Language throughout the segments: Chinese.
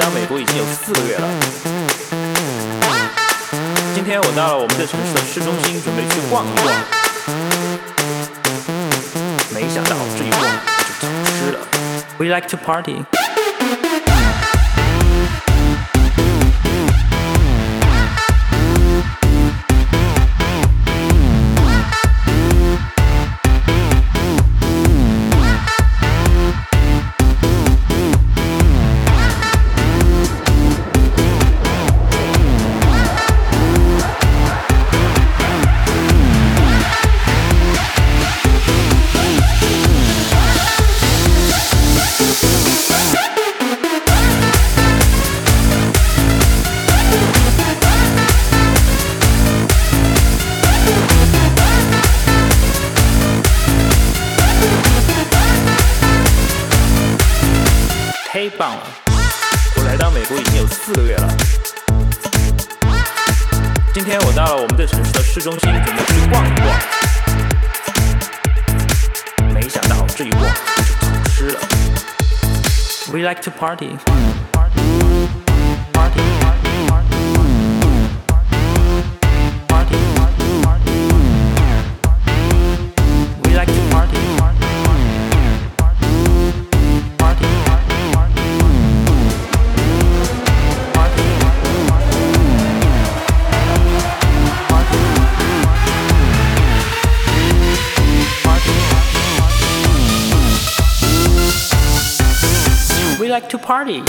到美国已经有4个月了。今天我到了我们这城市的市中心，准备去逛一逛。没想到这一逛我就走失了。We like to party. 太棒了！我来到美国已经有4个月了。今天我到了我们这城市的市中心，准备去逛一逛。没想到这一逛我就走失了。We like to party. Party. Party. Party. We like to party. We like to party.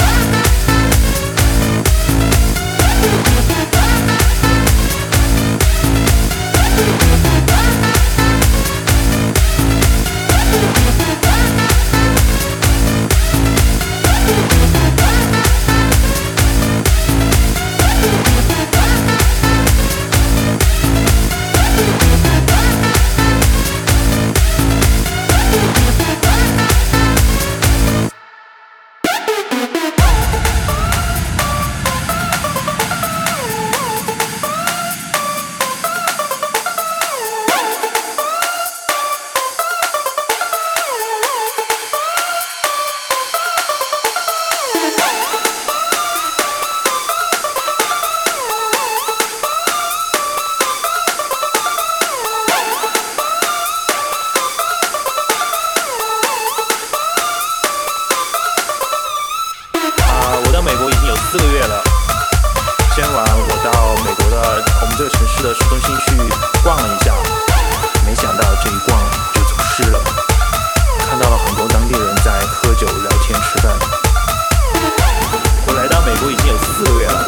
我到美国已经有4个月了。今晚我到美国的我们这个城市的市中心去逛了一下，没想到这一逛就走失了。看到了很多当地人在喝酒、聊天、吃饭。我来到美国已经有4个月了。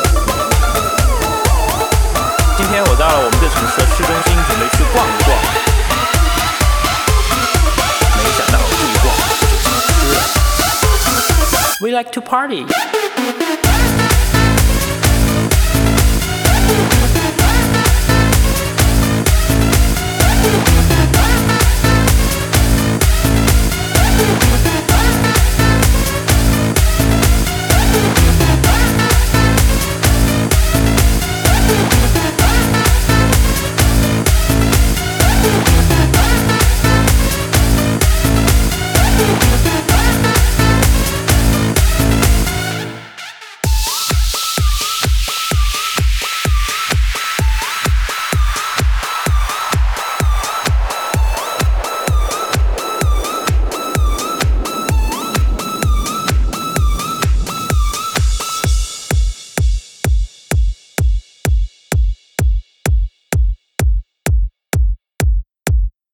今天我到了我们这城市的市中心，准备去逛一逛。没想到这一逛就走失了。We like to party.